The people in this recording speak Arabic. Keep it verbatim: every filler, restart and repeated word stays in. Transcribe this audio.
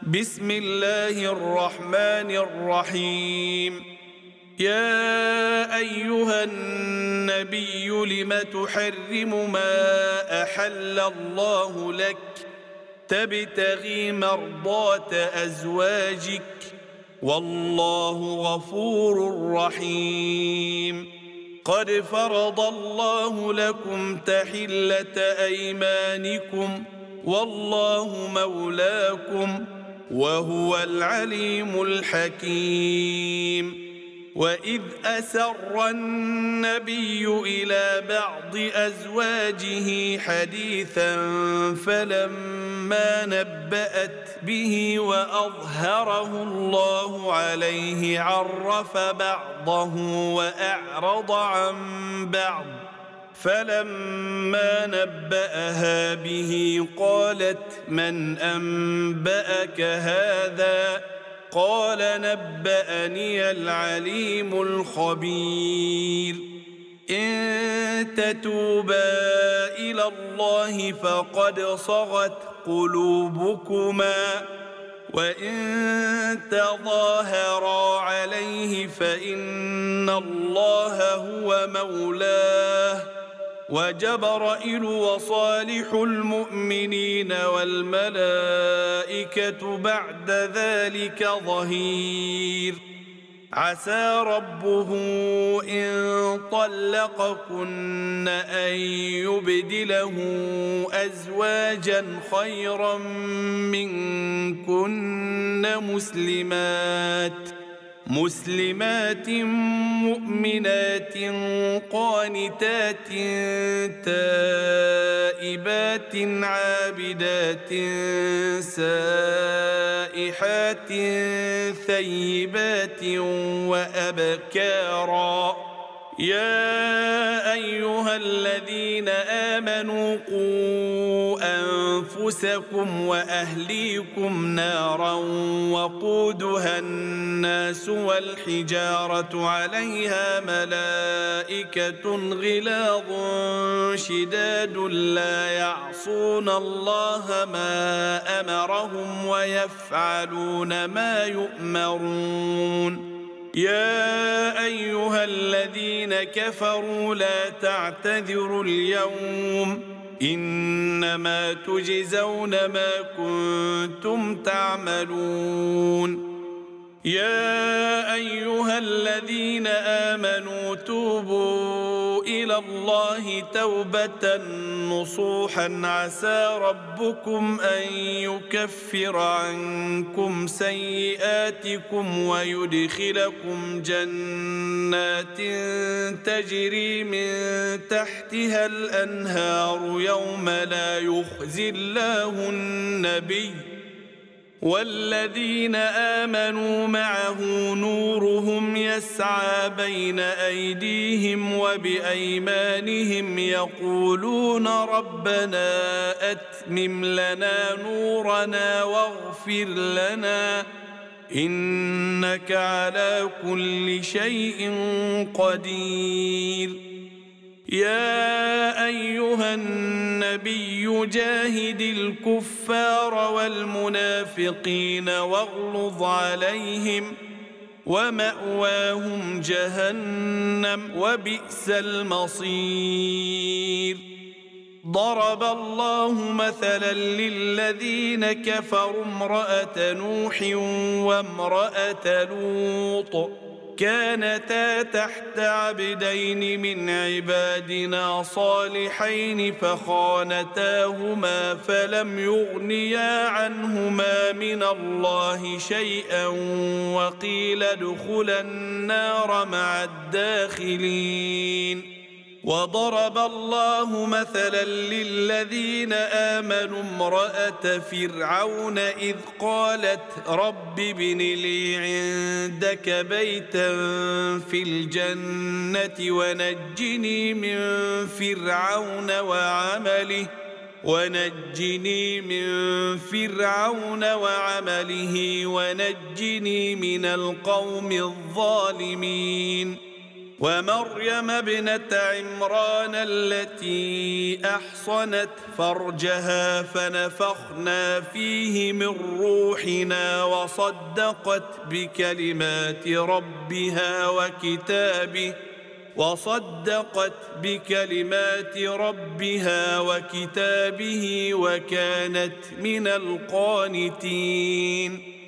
بسم الله الرحمن الرحيم. يا أيها النبي لم تحرم ما أحل الله لك تبتغي مرضات أزواجك والله غفور رحيم. قد فرض الله لكم تحلة أيمانكم والله مولاكم وهو العليم الحكيم. وإذ أسر النبي إلى بعض أزواجه حديثا فلما نبأت به وأظهره الله عليه عرف بعضه وأعرض عن بعض، فلما نبأها به قالت من أنبأك هذا؟ قال نبأني العليم الخبير. إن تتوبا إلى الله فقد صغت قلوبكما وإن تظاهرا عليه فإن الله هو مولاه وجبرائيل وصالح المؤمنين والملائكة بعد ذلك ظهير. عسى ربه إن طلقكن أن يبدله أزواجا خيرا منكن مسلمات مسلمات مؤمنات قانتات تائبات عابدات سائحات ثيبات وأبكارا. يا أيها الذين آمنوا قوا أنفسكم وأهليكم نارا وقودها الناس والحجارة عليها ملائكة غلاظ شداد لا يعصون الله ما أمرهم ويفعلون ما يؤمرون. يا أيها الذين كفروا لا تعتذروا اليوم إنما تجزون ما كنتم تعملون. يا أيها الذين آمنوا توبوا إلى الله توبة نصوحا عسى ربكم أن يكفر عنكم سيئاتكم ويدخلكم جنات تجري من تحتها الأنهار يوم لا يخزي الله النبي والذين آمنوا معه نورهم يسعى بين أيديهم وبأيمانهم يقولون ربنا أتمم لنا نورنا واغفر لنا إنك على كل شيء قدير. يا أيها النبي جاهد الكفار والمنافقين واغلظ عليهم ومأواهم جهنم وبئس المصير. ضرب الله مثلا للذين كفروا امرأة نوح وامرأة لوط كانتا تحت عبدين من عبادنا صالحين فخانتاهما فلم يغنيا عنهما من الله شيئا وقيل ادخلا النار مع الداخلين. وضرب الله مثلا للذين آمنوا امرأة فرعون إذ قالت رب ابن لي عندك بيتا في الجنة ونجني من فرعون وعمله ونجني من فرعون وعمله ونجني من القوم الظالمين. ومريم ابنة عمران التي أحصنت فرجها فنفخنا فيه من روحنا وصدقت بكلمات ربها وكتابه وصدقت بكلمات ربها وكتابه وكانت من القانتين